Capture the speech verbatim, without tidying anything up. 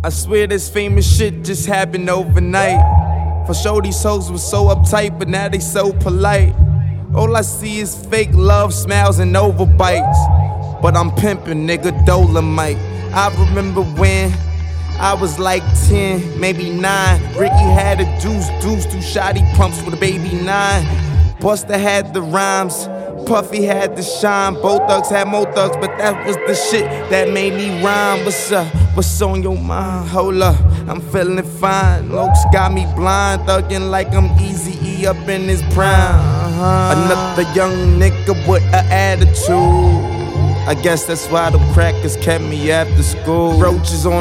I swear this famous shit just happened overnight. For sure these hoes was so uptight, but now they so polite. All I see is fake love, smiles, and overbites. But I'm pimpin', nigga, Dolomite. I remember when I was like ten, maybe nine. Ricky had a deuce, deuce, two shotty pumps with a baby nine. Busta had the rhymes, Puffy had the shine. Both thugs had more thugs, but that was the shit that made me rhyme. What's up? What's on your mind? Hold up, I'm feeling fine. Lokes got me blind, thuggin' like I'm Eazy-E up in his prime. Uh-huh. Another young nigga with an attitude. I guess that's why the crackers kept me after school. Roaches on